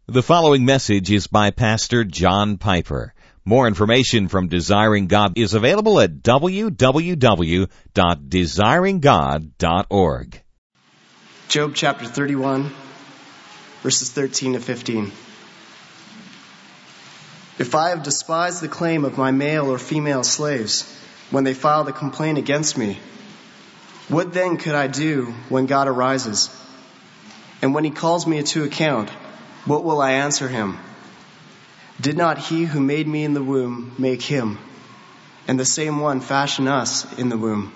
The following message is by Pastor John Piper. More information from Desiring God is available at www.desiringgod.org. Job chapter 31, verses 13 to 15. If I have despised the claim of my male or female slaves when they file the complaint against me, what then could I do when God arises? And when he calls me to account, what will I answer him? Did not he who made me in the womb make him, and the same one fashion us in the womb?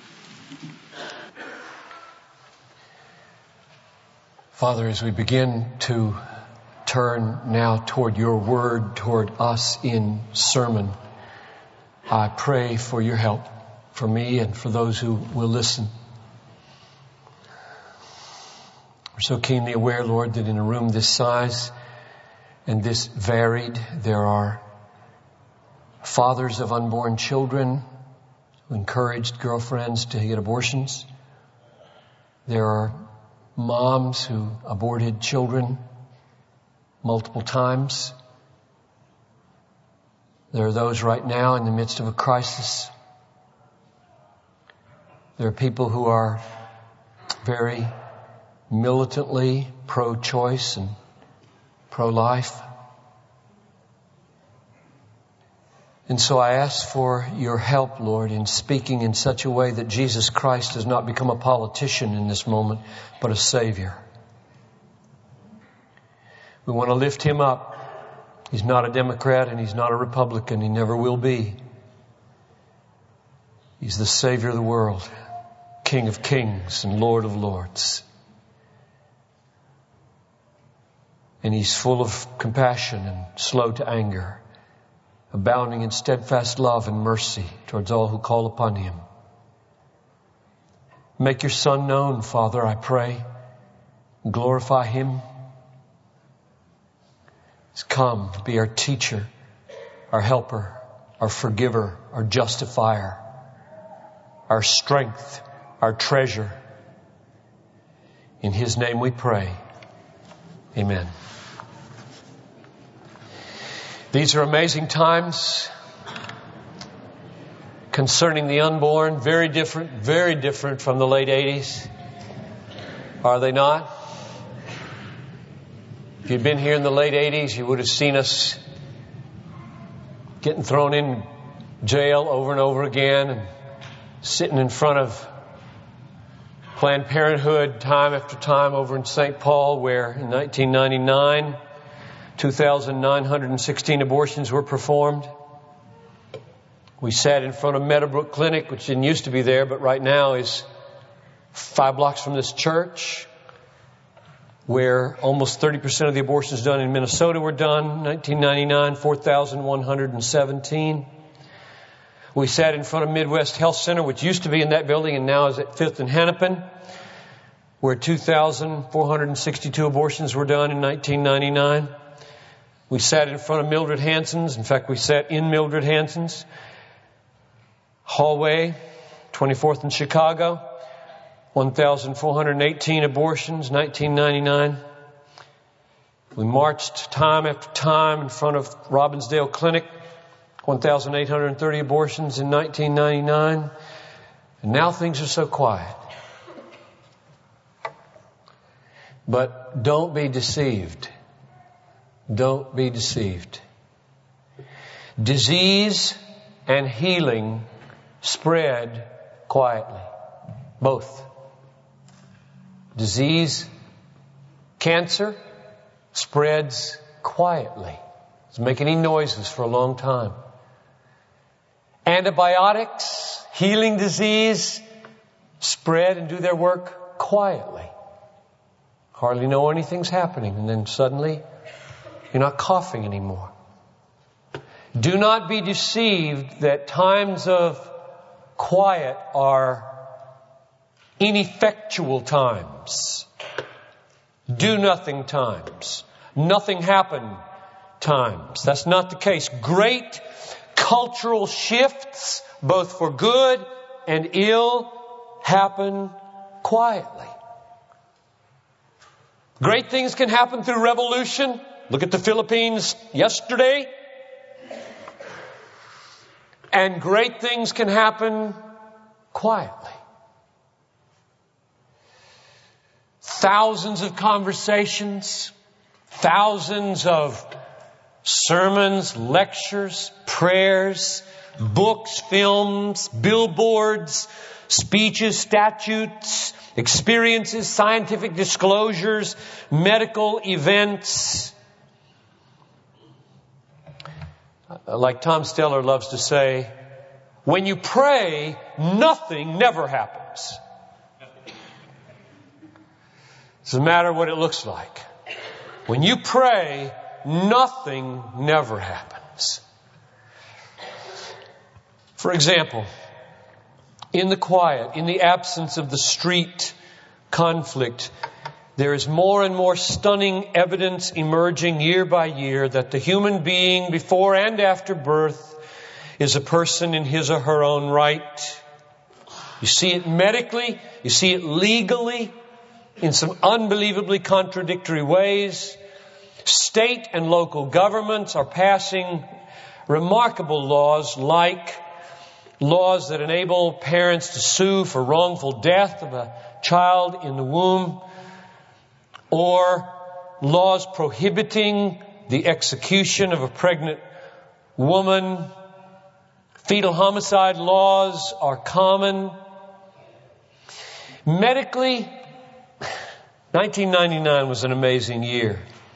Father, as we begin to turn now toward your word, toward us in sermon, I pray for your help, for me and for those who will listen. We're so keenly aware, Lord, that in a room this size and this varied, there are fathers of unborn children who encouraged girlfriends to get abortions. There are moms who aborted children multiple times. There are those right now in the midst of a crisis. There are people who are very militantly pro-choice and pro-life. And so I ask for your help, Lord, in speaking in such a way that Jesus Christ does not become a politician in this moment, but a Savior. We want to lift him up. He's not a Democrat and he's not a Republican. He never will be. He's the Savior of the world, King of kings and Lord of lords. And he's full of compassion and slow to anger, abounding in steadfast love and mercy towards all who call upon him. Make your Son known, Father, I pray. Glorify him. He's come to be our teacher, our helper, our forgiver, our justifier, our strength, our treasure. In his name we pray. Amen. These are amazing times concerning the unborn. Very different from the late 80s. Are they not? If you'd been here in the late 80s, you would have seen us getting thrown in jail over and over again and sitting in front of Planned Parenthood time after time over in St. Paul, where in 1999, 2,916 abortions were performed. We sat in front of Meadowbrook Clinic, which didn't used to be there, but right now is 5 blocks from this church, where almost 30% of the abortions done in Minnesota were done. 1999, 4,117. We sat in front of Midwest Health Center, which used to be in that building and now is at 5th and Hennepin, where 2,462 abortions were done in 1999. We sat in front of Mildred Hanson's. In fact, we sat in Mildred Hanson's hallway, 24th in Chicago. 1,418 abortions, 1999. We marched time after time in front of Robbinsdale Clinic. 1,830 abortions in 1999. And now things are so quiet. But don't be deceived. Don't be deceived. Disease and healing spread quietly. Both. Disease, cancer, spreads quietly. Doesn't make any noises for a long time. Antibiotics, healing disease, spread and do their work quietly. Hardly know anything's happening, and then suddenly you're not coughing anymore. Do not be deceived that times of quiet are ineffectual times. Do nothing times. Nothing happen times. That's not the case. Great cultural shifts, both for good and ill, happen quietly. Great things can happen through revolution. Look at the Philippines yesterday. And great things can happen quietly. Thousands of conversations, thousands of sermons, lectures, prayers, books, films, billboards, speeches, statutes, experiences, scientific disclosures, medical events. Like Tom Steller loves to say, when you pray, nothing never happens. Doesn't matter what it looks like. When you pray, nothing never happens. For example, in the quiet, in the absence of the street conflict, there is more and more stunning evidence emerging year by year that the human being before and after birth is a person in his or her own right. You see it medically, you see it legally, in some unbelievably contradictory ways. State and local governments are passing remarkable laws, like laws that enable parents to sue for wrongful death of a child in the womb, or laws prohibiting the execution of a pregnant woman. Fetal homicide laws are common. Medically, 1999 was an amazing year.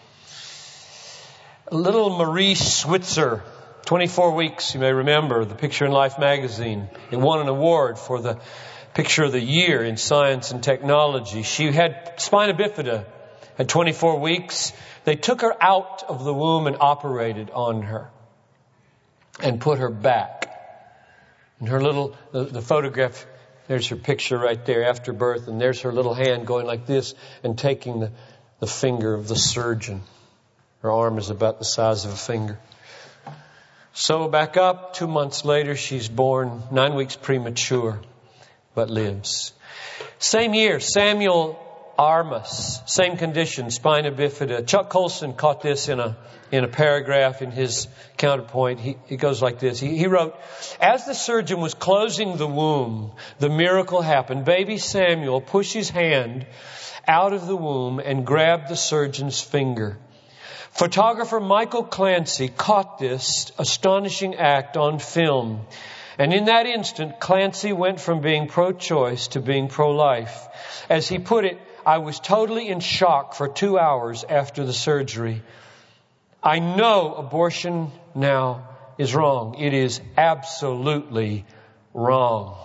Little Marie Switzer, 24 weeks, you may remember, the Picture in Life magazine. It won an award for the Picture of the Year in Science and Technology. She had spina bifida at 24 weeks. They took her out of the womb and operated on her and put her back. And her little, the photograph, there's her picture right there after birth, and there's her little hand going like this and taking the finger of the surgeon. Her arm is about the size of a finger. So back up, 2 months later, she's born 9 weeks premature, but lives. Same year, Samuel Armas, same condition, spina bifida. Chuck Colson caught this in a paragraph in his counterpoint. He goes like this. He wrote, as the surgeon was closing the womb, the miracle happened. Baby Samuel pushed his hand out of the womb and grabbed the surgeon's finger. Photographer Michael Clancy caught this astonishing act on film. And in that instant, Clancy went from being pro-choice to being pro-life. As he put it, I was totally in shock for 2 hours after the surgery. I know abortion now is wrong. It is absolutely wrong.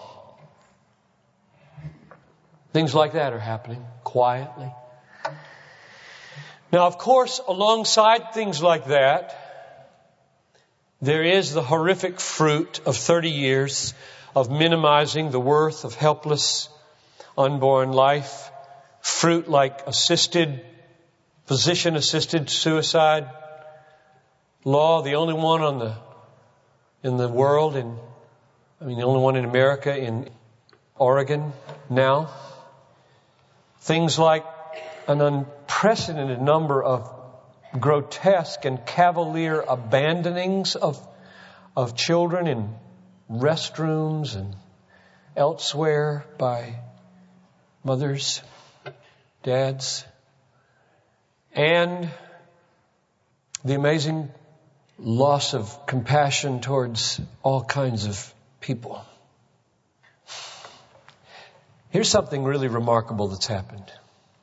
Things like that are happening quietly. Now, of course, alongside things like that, there is the horrific fruit of 30 years of minimizing the worth of helpless unborn life. Fruit like physician-assisted suicide law, the only one in the world, the only one in America, in Oregon now. Things like an unprecedented number of grotesque and cavalier abandonings of children in restrooms and elsewhere by mothers, dads, and the amazing loss of compassion towards all kinds of people. Here's something really remarkable that's happened.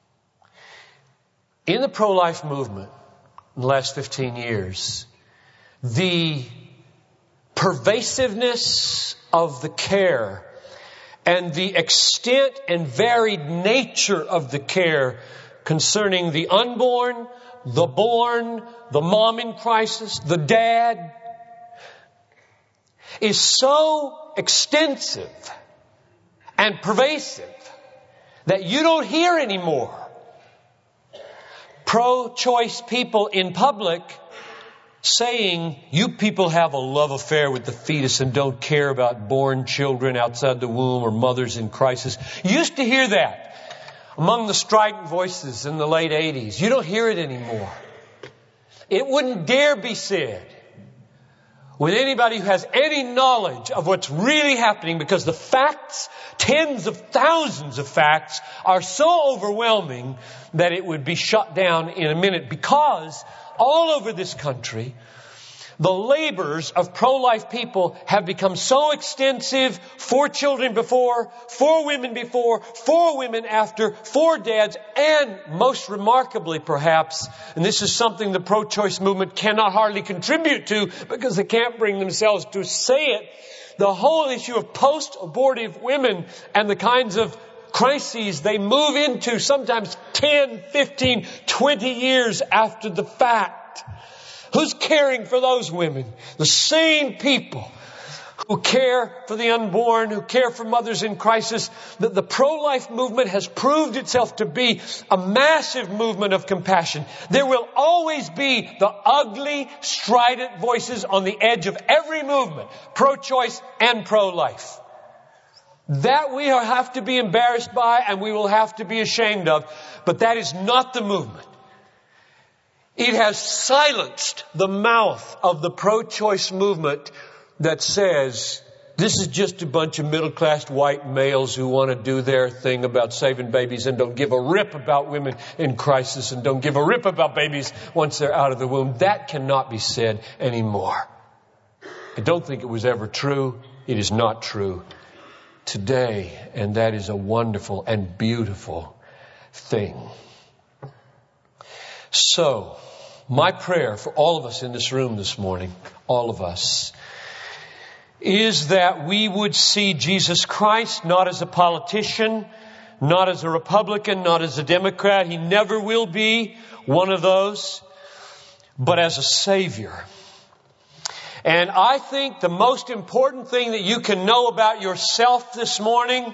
In the pro-life movement in the last 15 years, the pervasiveness of the care and the extent and varied nature of the care concerning the unborn, the born, the mom in crisis, the dad, is so extensive and pervasive that you don't hear anymore pro-choice people in public saying, you people have a love affair with the fetus and don't care about born children outside the womb or mothers in crisis. You used to hear that among the strident voices in the late 80s. You don't hear it anymore. It wouldn't dare be said with anybody who has any knowledge of what's really happening, because the facts, tens of thousands of facts, are so overwhelming that it would be shut down in a minute. Because all over this country, the labors of pro-life people have become so extensive. 4 children before, 4 women before, 4 women after, 4 dads, and most remarkably perhaps, and this is something the pro-choice movement cannot hardly contribute to because they can't bring themselves to say it, the whole issue of post-abortive women and the kinds of crises they move into sometimes 10, 15, 20 years after the fact. Who's caring for those women? The same people who care for the unborn, who care for mothers in crisis. That the pro-life movement has proved itself to be a massive movement of compassion. There will always be the ugly, strident voices on the edge of every movement, pro-choice and pro-life. That we have to be embarrassed by and we will have to be ashamed of. But that is not the movement. It has silenced the mouth of the pro-choice movement that says, this is just a bunch of middle-class white males who want to do their thing about saving babies and don't give a rip about women in crisis and don't give a rip about babies once they're out of the womb. That cannot be said anymore. I don't think it was ever true. It is not true today. And that is a wonderful and beautiful thing. So, my prayer for all of us in this room this morning, all of us, is that we would see Jesus Christ not as a politician, not as a Republican, not as a Democrat. He never will be one of those, but as a Savior. And I think the most important thing that you can know about yourself this morning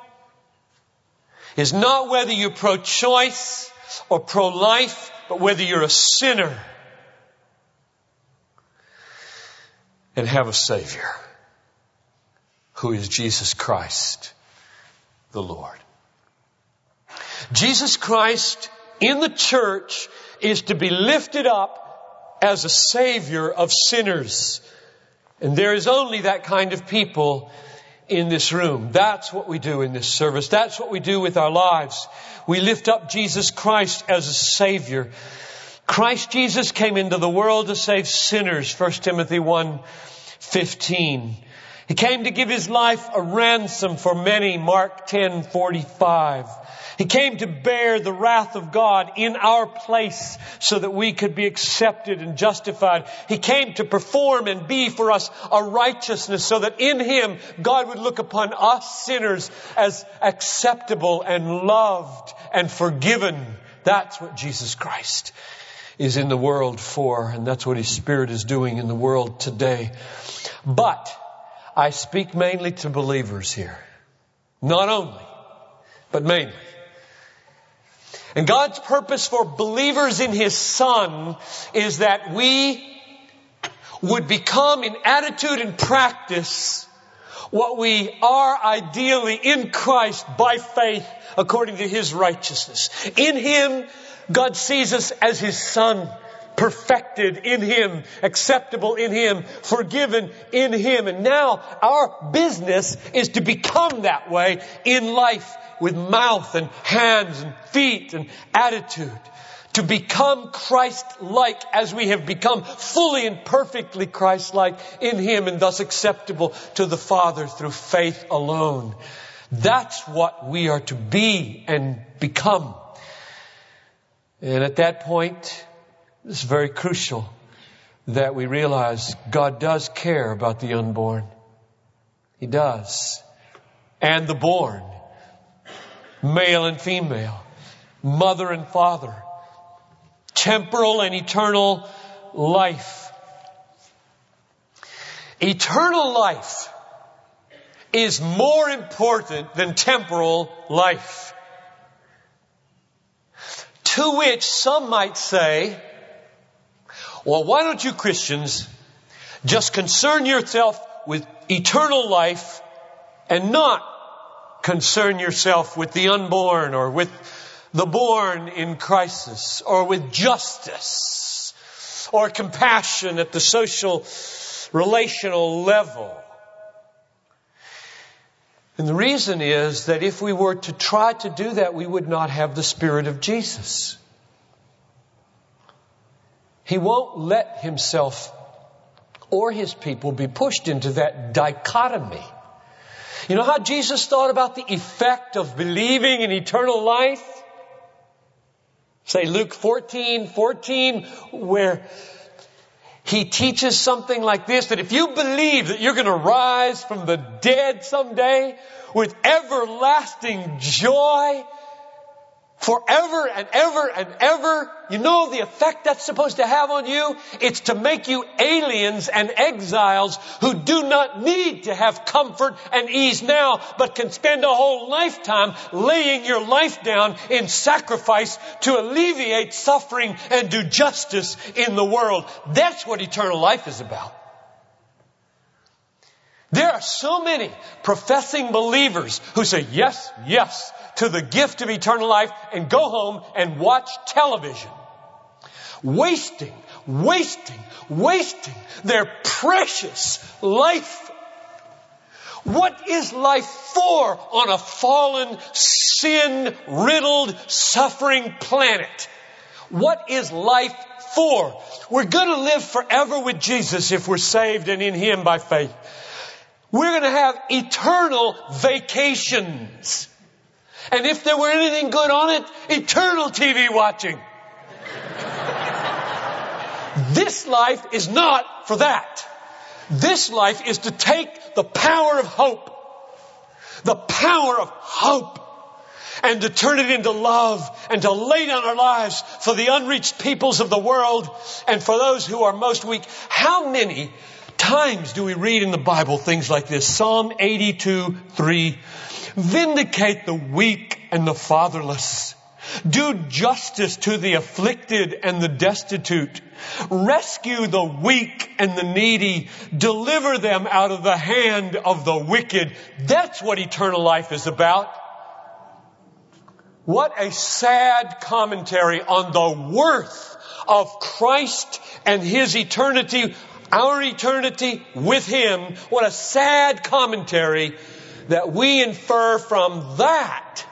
is not whether you're pro-choice or pro-life, but whether you're a sinner and have a Savior who is Jesus Christ, the Lord. Jesus Christ in the church is to be lifted up as a Savior of sinners. And there is only that kind of people in this room. That's what we do in this service. That's what we do with our lives. We lift up Jesus Christ as a Savior. Christ Jesus came into the world to save sinners, 1 Timothy 1:15. He came to give His life a ransom for many, Mark 10:45. He came to bear the wrath of God in our place so that we could be accepted and justified. He came to perform and be for us a righteousness so that in Him God would look upon us sinners as acceptable and loved and forgiven. That's what Jesus Christ is in the world for, and that's what His Spirit is doing in the world today. But I speak mainly to believers here. Not only, but mainly. And God's purpose for believers in His Son is that we would become in attitude and practice what we are ideally in Christ by faith according to His righteousness. In Him, God sees us as His Son, perfected in Him, acceptable in Him, forgiven in Him. And now our business is to become that way in life with mouth and hands and feet and attitude. To become Christ-like as we have become fully and perfectly Christ-like in Him and thus acceptable to the Father through faith alone. That's what we are to be and become. And at that point, it's very crucial that we realize God does care about the unborn. He does. And the born. Male and female. Mother and father. Temporal and eternal life. Eternal life is more important than temporal life. To which some might say, well, why don't you Christians just concern yourself with eternal life and not concern yourself with the unborn or with the born in crisis or with justice or compassion at the social, relational level. And the reason is that if we were to try to do that, we would not have the Spirit of Jesus. He won't let Himself or His people be pushed into that dichotomy. You know how Jesus thought about the effect of believing in eternal life? Say Luke 14:14, where He teaches something like this, that if you believe that you're going to rise from the dead someday with everlasting joy, forever and ever and ever, you know the effect that's supposed to have on you? It's to make you aliens and exiles who do not need to have comfort and ease now, but can spend a whole lifetime laying your life down in sacrifice to alleviate suffering and do justice in the world. That's what eternal life is about. There are so many professing believers who say yes, yes to the gift of eternal life and go home and watch television. Wasting their precious life. What is life for on a fallen, sin-riddled, suffering planet? What is life for? We're going to live forever with Jesus if we're saved and in Him by faith. We're going to have eternal vacations. And if there were anything good on it, eternal TV watching. This life is not for that. This life is to take the power of hope, and to turn it into love and to lay down our lives for the unreached peoples of the world and for those who are most weak. How many times do we read in the Bible things like this? Psalm 82:3. Vindicate the weak and the fatherless. Do justice to the afflicted and the destitute. Rescue the weak and the needy. Deliver them out of the hand of the wicked. That's what eternal life is about. What a sad commentary on the worth of Christ and His eternity, our eternity with Him. What a sad commentary that we infer from that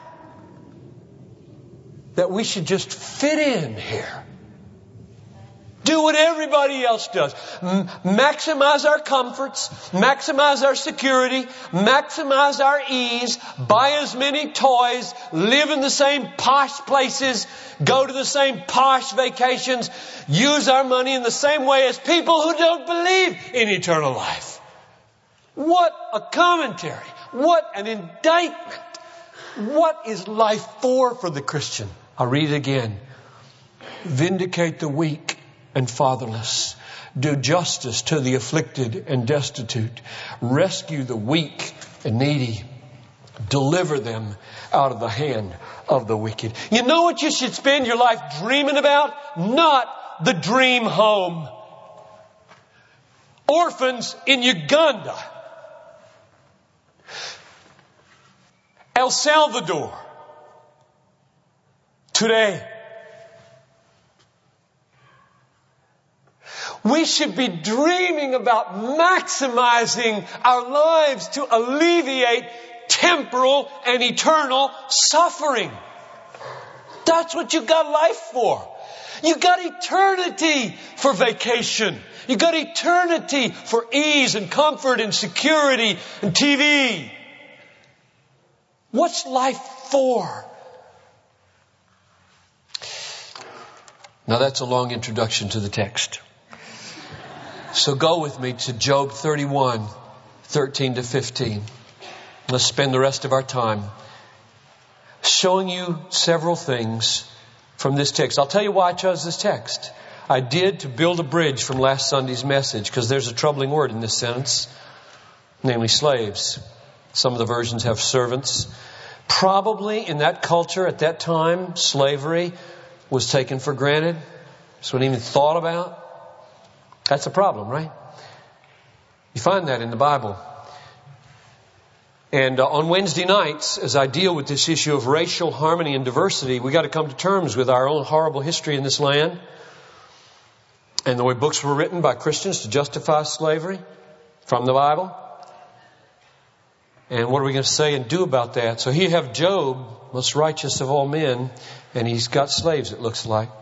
we should just fit in here. Do what everybody else does. Maximize our comforts, maximize our security, maximize our ease, buy as many toys, live in the same posh places, go to the same posh vacations, use our money in the same way as people who don't believe in eternal life. What a commentary. What an indictment. What is life for the Christian? I'll read it again. Vindicate the weak and fatherless. Do justice to the afflicted and destitute. Rescue the weak and needy. Deliver them out of the hand of the wicked. You know what you should spend your life dreaming about? Not the dream home. Orphans in Uganda. El Salvador. Today. We should be dreaming about maximizing our lives to alleviate temporal and eternal suffering. That's what you got life for. You got eternity for vacation. You got eternity for ease and comfort and security and TV. What's life for? Now that's a long introduction to the text. So go with me to Job 31, 13 to 15. Let's spend the rest of our time showing you several things from this text. I'll tell you why I chose this text. I did to build a bridge from last Sunday's message, because there's a troubling word in this sentence, namely slaves. Some of the versions have servants. Probably in that culture at that time, slavery was taken for granted. It's not even thought about. That's a problem, right? You find that in the Bible. And on Wednesday nights, as I deal with this issue of racial harmony and diversity, we got to come to terms with our own horrible history in this land. And the way books were written by Christians to justify slavery from the Bible. And what are we going to say and do about that? So here you have Job, most righteous of all men, and he's got slaves, it looks like.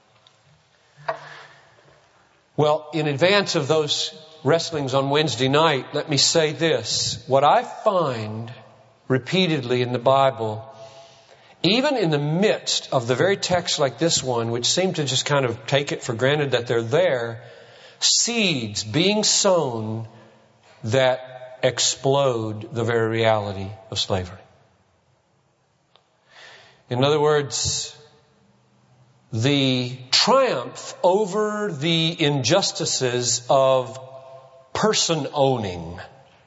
Well, in advance of those wrestlings on Wednesday night, let me say this. What I find repeatedly in the Bible, even in the midst of the very text like this one, which seem to just kind of take it for granted that they're there, seeds being sown that explode the very reality of slavery. In other words, the triumph over the injustices of person owning.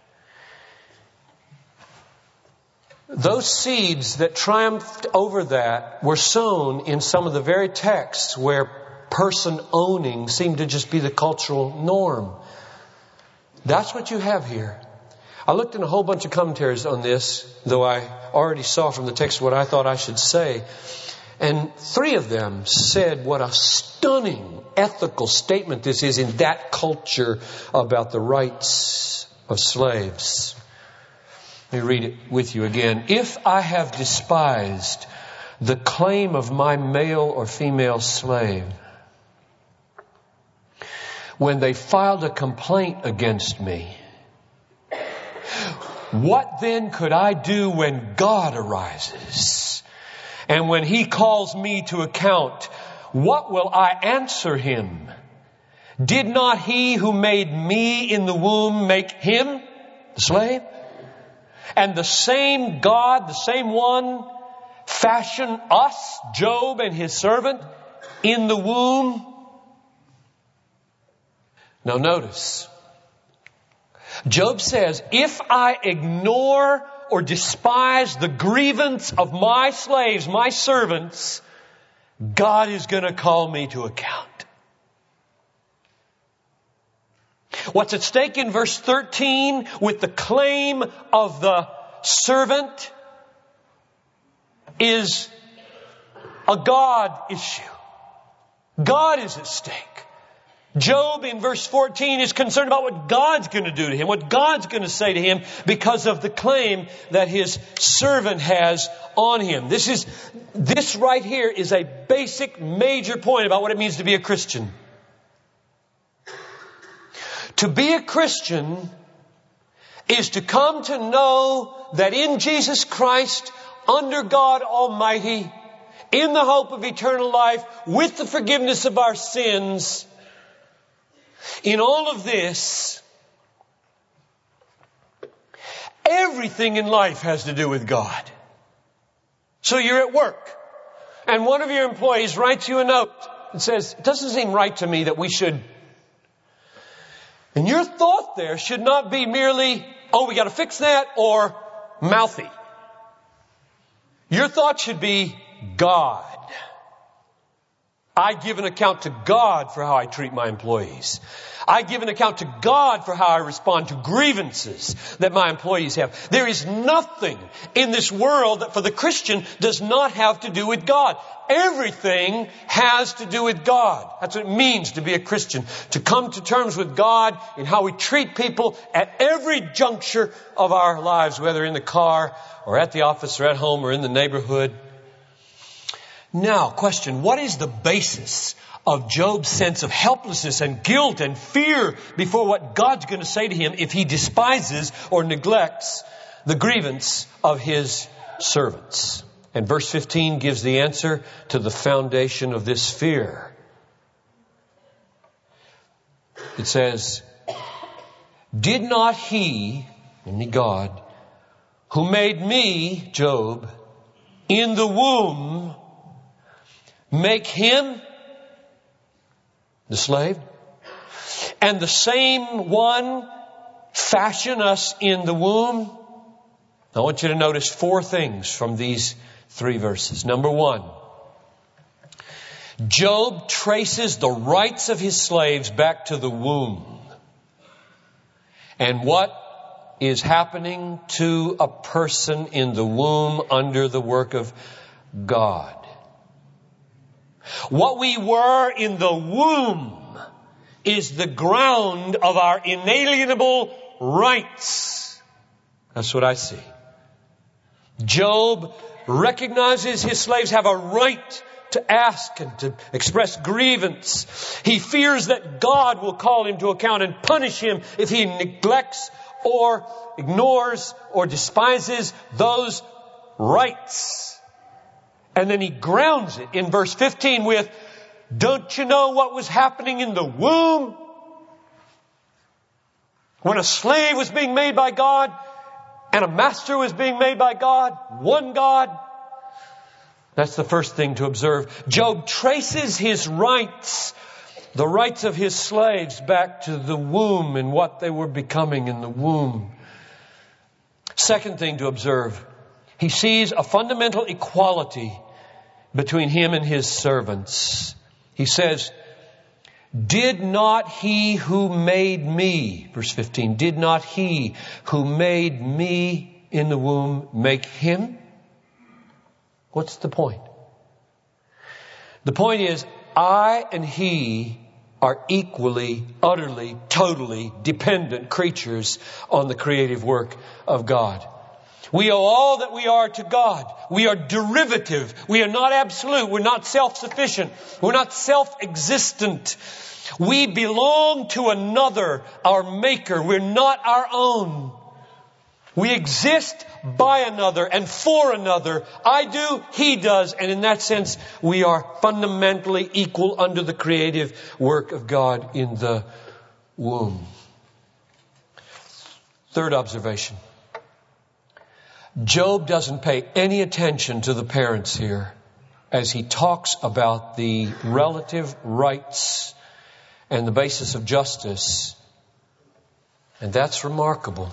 Those seeds that triumphed over that were sown in some of the very texts where person owning seemed to just be the cultural norm. That's what you have here. I looked in a whole bunch of commentaries on this, though I already saw from the text what I thought I should say. And 3 of them said what a stunning ethical statement this is in that culture about the rights of slaves. Let me read it with you again. If I have despised the claim of my male or female slave, when they filed a complaint against me, what then could I do when God arises? And when He calls me to account, what will I answer Him? Did not He who made me in the womb make him, the slave? And the same God, the same one, fashion us, Job and his servant, in the womb? Now notice, Job says, if I ignore or despise the grievance of my slaves, my servants, God is going to call me to account. What's at stake in verse 13 with the claim of the servant is a God issue. God is at stake. Job in verse 14 is concerned about what God's going to do to him, what God's going to say to him because of the claim that his servant has on him. This right here is a basic major point about what it means to be a Christian. To be a Christian is to come to know that in Jesus Christ, under God Almighty, in the hope of eternal life, with the forgiveness of our sins, in all of this, everything in life has to do with God. So you're at work, and one of your employees writes you a note and says, it doesn't seem right to me that we should... And your thought there should not be merely, oh, we got to fix that, or mouthy. Your thought should be, God. I give an account to God for how I treat my employees. I give an account to God for how I respond to grievances that my employees have. There is nothing in this world that for the Christian does not have to do with God. Everything has to do with God. That's what it means to be a Christian. To come to terms with God in how we treat people at every juncture of our lives, whether in the car or at the office or at home or in the neighborhood. Now, question, what is the basis of Job's sense of helplessness and guilt and fear before what God's going to say to him if he despises or neglects the grievance of his servants? And verse 15 gives the answer to the foundation of this fear. It says, did not He, meaning God, who made me, Job, in the womb, make him, the slave, and the same one fashion us in the womb? I want you to notice 4 things from these 3 verses. Number 1, Job traces the rights of his slaves back to the womb. And what is happening to a person in the womb under the work of God? What we were in the womb is the ground of our inalienable rights. That's what I see. Job recognizes his slaves have a right to ask and to express grievance. He fears that God will call him to account and punish him if he neglects or ignores or despises those rights. And then he grounds it in verse 15 with, don't you know what was happening in the womb? When a slave was being made by God and a master was being made by God, one God. That's the first thing to observe. Job traces his rights, the rights of his slaves, back to the womb and what they were becoming in the womb. Second thing to observe, he sees a fundamental equality between him and his servants. He says, did not he who made me, verse 15, did not he who made me in the womb make him? What's the point? The point is, I and he are equally, utterly, totally dependent creatures on the creative work of God. We owe all that we are to God. We are derivative. We are not absolute. We're not self-sufficient. We're not self-existent. We belong to another, our maker. We're not our own. We exist by another and for another. I do, he does. And in that sense, we are fundamentally equal under the creative work of God in the womb. Third observation. Job doesn't pay any attention to the parents here as he talks about the relative rights and the basis of justice. And that's remarkable.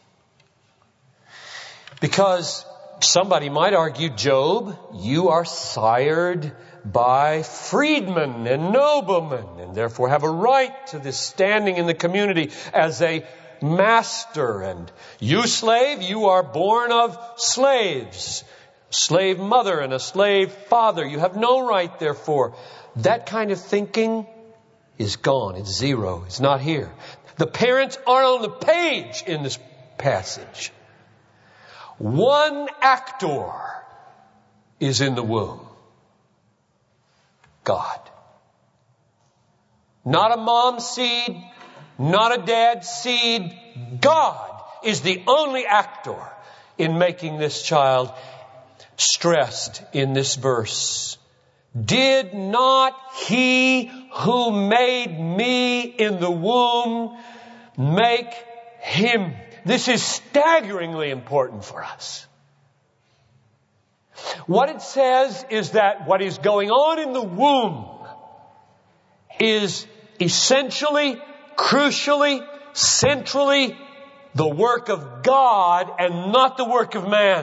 Because somebody might argue, Job, you are sired by freedmen and noblemen and therefore have a right to this standing in the community as a master. And you, slave, you are born of slaves, slave mother and a slave father. You have no right, therefore. That kind of thinking is gone. It's zero. It's not here. The parents aren't on the page in this passage. One actor is in the womb. God. Not a mom's seed, not a dad's seed. God is the only actor in making this child, stressed in this verse. Did not he who made me in the womb make him? This is staggeringly important for us. What it says is that what is going on in the womb is essentially, crucially, centrally the work of God and not the work of man.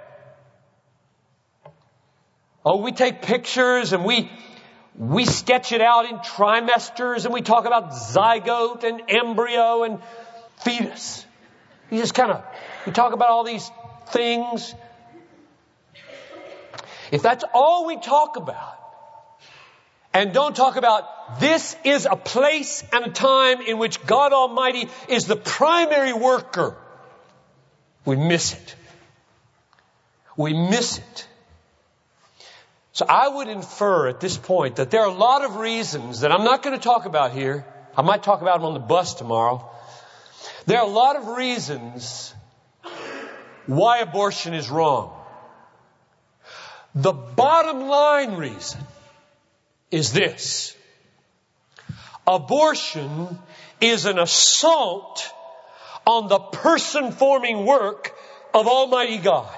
Oh, we take pictures and we sketch it out in trimesters and we talk about zygote and embryo and fetus. We talk about all these things. If that's all we talk about, and don't talk about this is a place and a time in which God Almighty is the primary worker, we miss it. We miss it. So I would infer at this point that there are a lot of reasons that I'm not going to talk about here. I might talk about them on the bus tomorrow. There are a lot of reasons why abortion is wrong. The bottom line reason is this. Abortion is an assault on the person-forming work of Almighty God.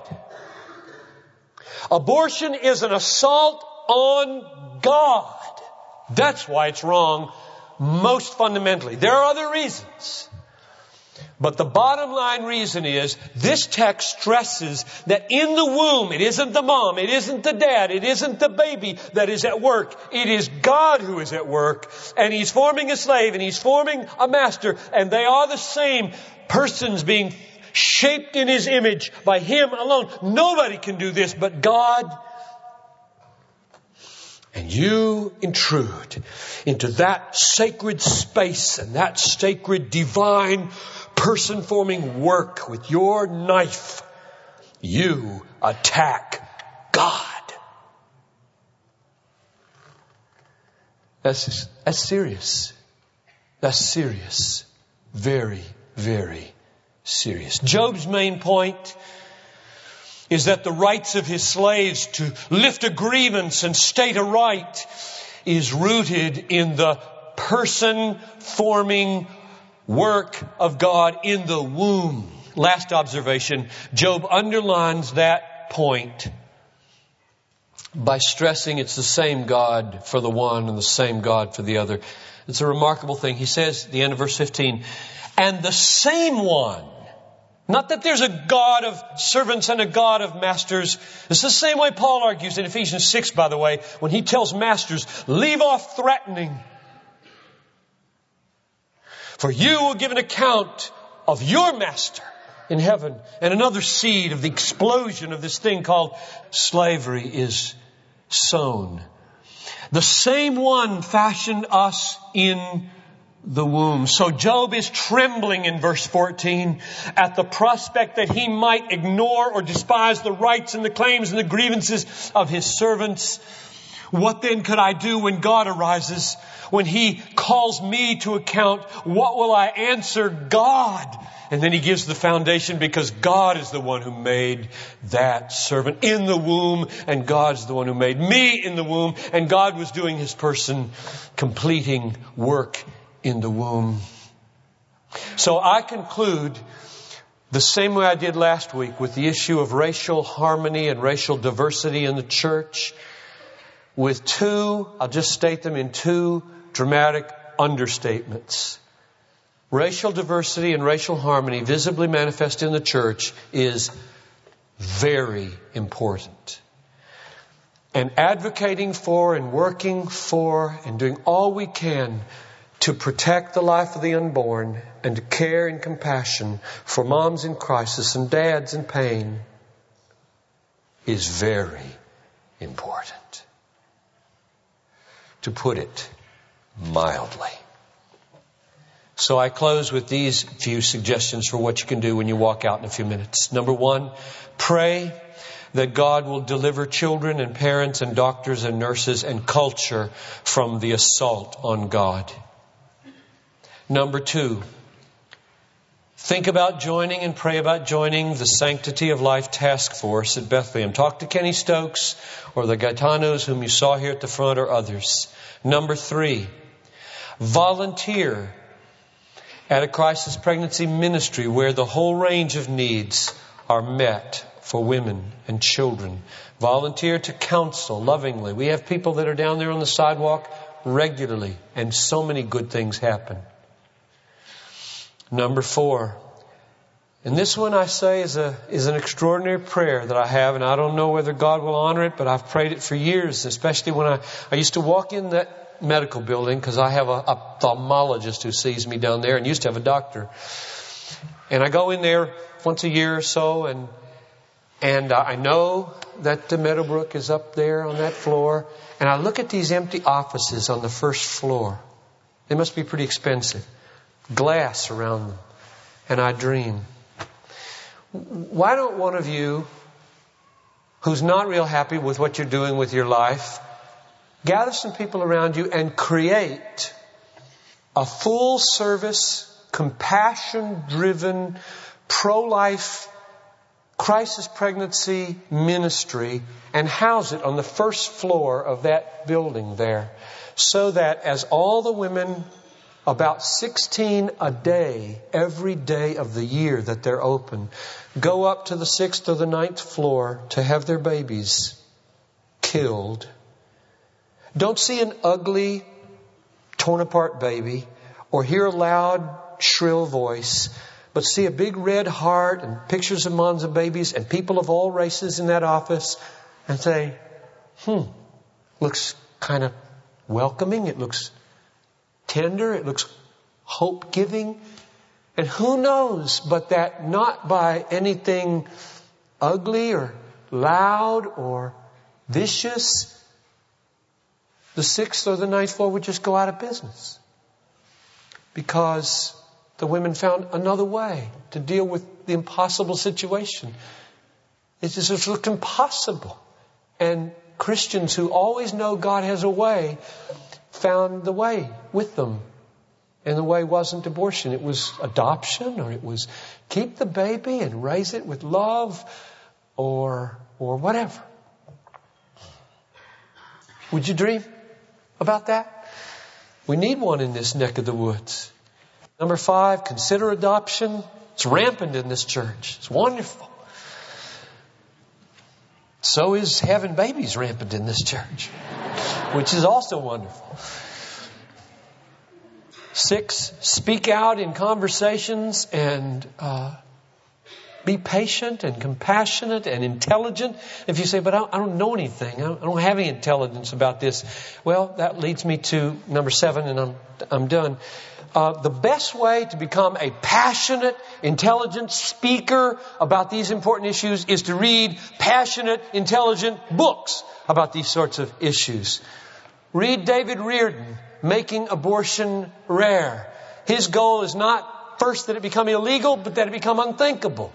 Abortion is an assault on God. That's why it's wrong most fundamentally. There are other reasons. But the bottom line reason is this text stresses that in the womb, it isn't the mom, it isn't the dad, it isn't the baby that is at work. It is God who is at work. And He's forming a slave and He's forming a master. And they are the same persons being shaped in His image by Him alone. Nobody can do this but God. And you intrude into that sacred space and that sacred divine person-forming work with your knife. You attack God. That's serious. That's serious. Very, very serious. Job's main point is that the rights of his slaves to lift a grievance and state a right is rooted in the person-forming work of God in the womb. Last observation, Job underlines that point by stressing it's the same God for the one and the same God for the other. It's a remarkable thing. He says at the end of verse 15, and the same one. Not that there's a God of servants and a God of masters. It's the same way Paul argues in Ephesians 6, by the way, when he tells masters, leave off threatening. For you will give an account of your master in heaven. And another seed of the explosion of this thing called slavery is sown. The same one fashioned us in the womb. So Job is trembling in verse 14 at the prospect that he might ignore or despise the rights and the claims and the grievances of his servants. What then could I do when God arises? When He calls me to account, what will I answer God? And then he gives the foundation, because God is the one who made that servant in the womb, and God's the one who made me in the womb, and God was doing His person completing work in the womb. So I conclude the same way I did last week with the issue of racial harmony and racial diversity in the church, with I'll just state them in two dramatic understatements. Racial diversity and racial harmony visibly manifest in the church is very important. And advocating for and working for and doing all we can to protect the life of the unborn and to care and compassion for moms in crisis and dads in pain is very important. To put it mildly. So I close with these few suggestions for what you can do when you walk out in a few minutes. Number one, pray that God will deliver children and parents and doctors and nurses and culture from the assault on God. Number two, think about joining and pray about joining the Sanctity of Life Task Force at Bethlehem. Talk to Kenny Stokes or the Gaetanos whom you saw here at the front or others. Number three, volunteer at a crisis pregnancy ministry where the whole range of needs are met for women and children. Volunteer to counsel lovingly. We have people that are down there on the sidewalk regularly, and so many good things happen. Number four, and this one I say is an extraordinary prayer that I have, and I don't know whether God will honor it, but I've prayed it for years, especially when I used to walk in that medical building, because I have a ophthalmologist who sees me down there and used to have a doctor. And I go in there once a year or so, and I know that the Meadowbrook is up there on that floor, and I look at these empty offices on the first floor. They must be pretty expensive. Glass around them. And I dream, why don't one of you who's not real happy with what you're doing with your life gather some people around you and create a full service, compassion-driven, pro-life crisis pregnancy ministry and house it on the first floor of that building there, so that as all the women, about 16 a day, every day of the year that they're open, go up to the 6th or the 9th floor to have their babies killed. Don't see an ugly, torn apart baby or hear a loud, shrill voice, but see a big red heart and pictures of moms and babies and people of all races in that office and say, looks kind of welcoming. It looks tender. It looks hope-giving. And who knows but that not by anything ugly or loud or vicious, the 6th or the 9th floor would just go out of business because the women found another way to deal with the impossible situation. It just looked impossible. And Christians who always know God has a way found the way with them. And the way wasn't abortion. It was adoption, or it was keep the baby and raise it with love, or whatever. Would you dream about that? We need one in this neck of the woods. Number 5, consider adoption. It's rampant in this church. It's wonderful. So is having babies rampant in this church, which is also wonderful. 6, speak out in conversations and be patient and compassionate and intelligent. If you say, but I don't know anything, I don't have any intelligence about this. Well, that leads me to number 7, and I'm done. The best way to become a passionate, intelligent speaker about these important issues is to read passionate, intelligent books about these sorts of issues. Read David Reardon, Making Abortion Rare. His goal is not first that it become illegal, but that it become unthinkable.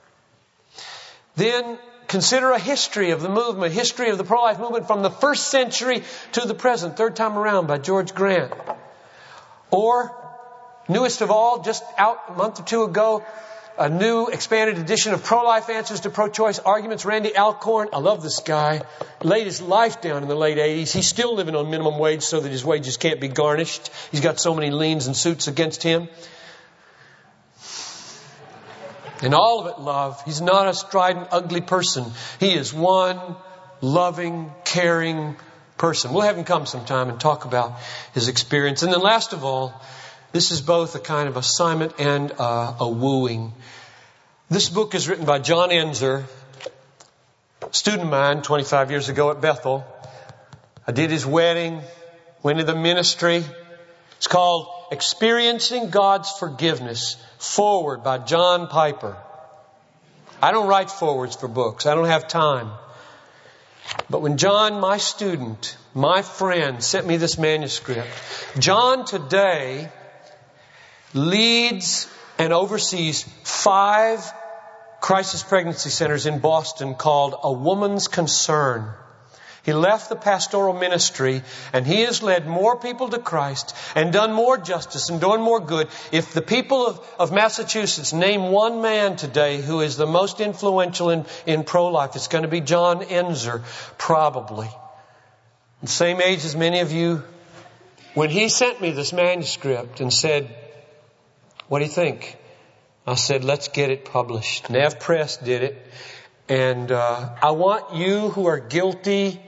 Then consider a history of the movement, history of the pro-life movement from the 1st century to the present, third time around by George Grant. Or, newest of all, just out a month or 2 ago, a new expanded edition of Pro-Life Answers to Pro-Choice Arguments. Randy Alcorn, I love this guy, laid his life down in the late 80s. He's still living on minimum wage so that his wages can't be garnished. He's got so many liens and suits against him. And all of it love. He's not a strident, ugly person. He is one loving, caring person. We'll have him come sometime and talk about his experience. And then last of all, this is both a kind of assignment and a wooing. This book is written by John Enzer, a student of mine 25 years ago at Bethel. I did his wedding, went to the ministry. It's called Experiencing God's Forgiveness, foreword by John Piper. I don't write forewords for books. I don't have time. But when John, my student, my friend, sent me this manuscript, John today leads and oversees 5 crisis pregnancy centers in Boston called A Woman's Concern. He left the pastoral ministry and he has led more people to Christ and done more justice and done more good. If the people of Massachusetts name one man today who is the most influential in pro-life, it's going to be John Enzer, probably. The same age as many of you. When he sent me this manuscript and said, what do you think? I said, let's get it published. Nav Press did it. And I want you who are guilty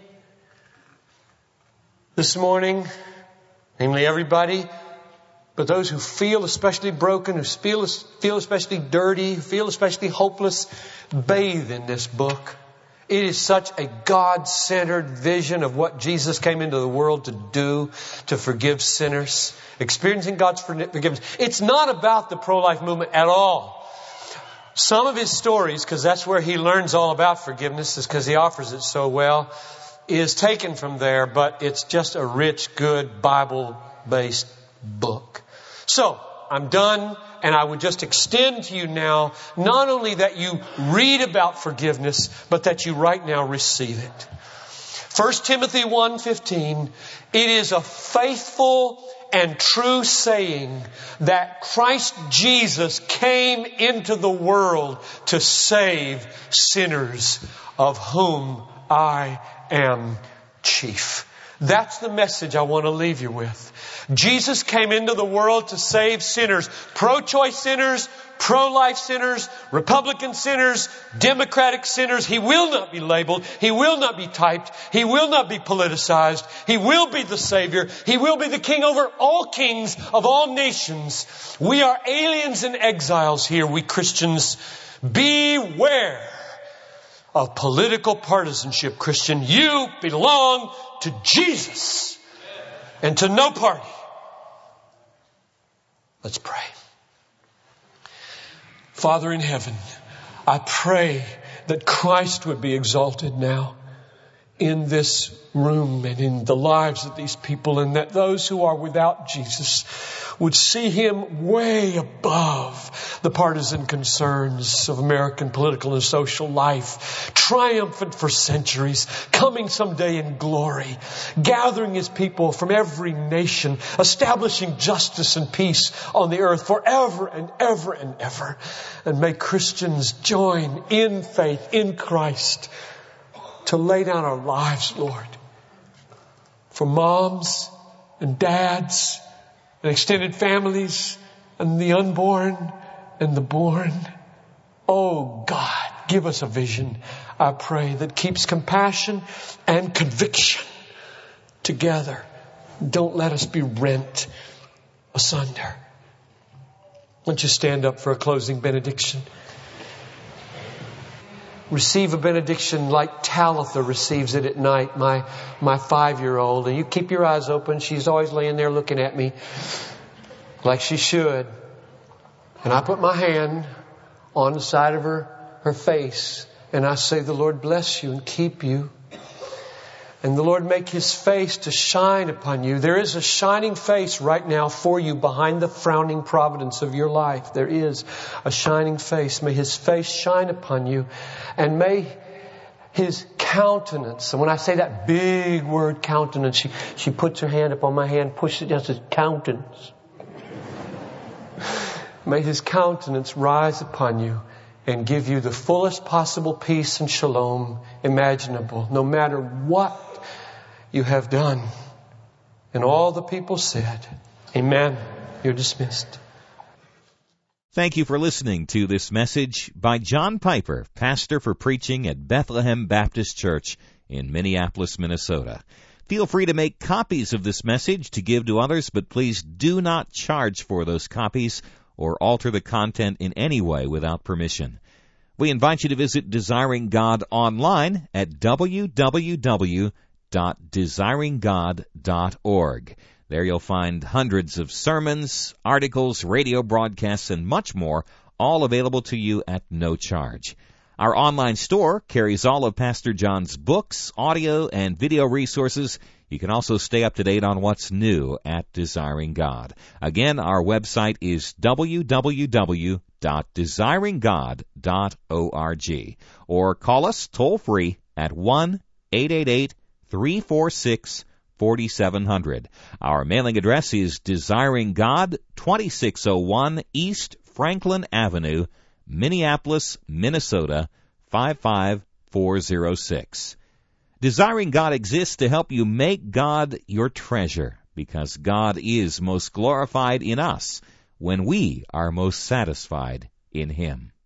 this morning, namely everybody, but those who feel especially broken, who feel especially dirty, who feel especially hopeless, bathe in this book. It is such a God-centered vision of what Jesus came into the world to do, to forgive sinners, experiencing God's forgiveness. It's not about the pro-life movement at all. Some of his stories, because that's where he learns all about forgiveness, is because he offers it so well, is taken from there, but it's just a rich, good, Bible-based book. So, I'm done, and I would just extend to you now, not only that you read about forgiveness, but that you right now receive it. 1 Timothy 1:15, it is a faithful and true saying that Christ Jesus came into the world to save sinners, of whom I am chief. That's the message I want to leave you with. Jesus came into the world to save sinners. Pro-choice sinners, pro-life sinners, Republican sinners, Democratic sinners. He will not be labeled. He will not be typed. He will not be politicized. He will be the Savior. He will be the King over all kings of all nations. We are aliens and exiles here, we Christians. Beware of political partisanship, Christian. You belong to Jesus and to no party. Let's pray. Father in heaven, I pray that Christ would be exalted now in this room and in the lives of these people, and that those who are without Jesus would see Him way above the partisan concerns of American political and social life, triumphant for centuries, coming someday in glory, gathering His people from every nation, establishing justice and peace on the earth forever and ever and ever. And may Christians join in faith in Christ to lay down our lives, Lord, for moms and dads and extended families and the unborn and the born. Oh God, give us a vision, I pray, that keeps compassion and conviction together. Don't let us be rent asunder. Won't you stand up for a closing benediction? Receive a benediction like Talitha receives it at night, my 5-year-old. And you keep your eyes open. She's always laying there looking at me like she should. And I put my hand on the side of her face, and I say, the Lord bless you and keep you. And the Lord make His face to shine upon you. There is a shining face right now for you behind the frowning providence of your life. There is a shining face. May His face shine upon you. And may His countenance, and when I say that big word countenance, she puts her hand up on my hand, pushes it down, says countenance. May His countenance rise upon you and give you the fullest possible peace and shalom imaginable, no matter what you have done. And all the people said, Amen. You're dismissed. Thank you for listening to this message by John Piper, pastor for preaching at Bethlehem Baptist Church in Minneapolis, Minnesota. Feel free to make copies of this message to give to others, but please do not charge for those copies or alter the content in any way without permission. We invite you to visit Desiring God online at www.desiringgod.org. There you'll find hundreds of sermons, articles, radio broadcasts, and much more, all available to you at no charge. Our online store carries all of Pastor John's books, audio, and video resources. You can also stay up to date on what's new at Desiring God. Again, our website is www.desiringgod.org. Or call us toll-free at 1-888-346-4700. Our mailing address is Desiring God, 2601 East Franklin Avenue, Minneapolis, Minnesota, 55406. Desiring God exists to help you make God your treasure, because God is most glorified in us when we are most satisfied in Him.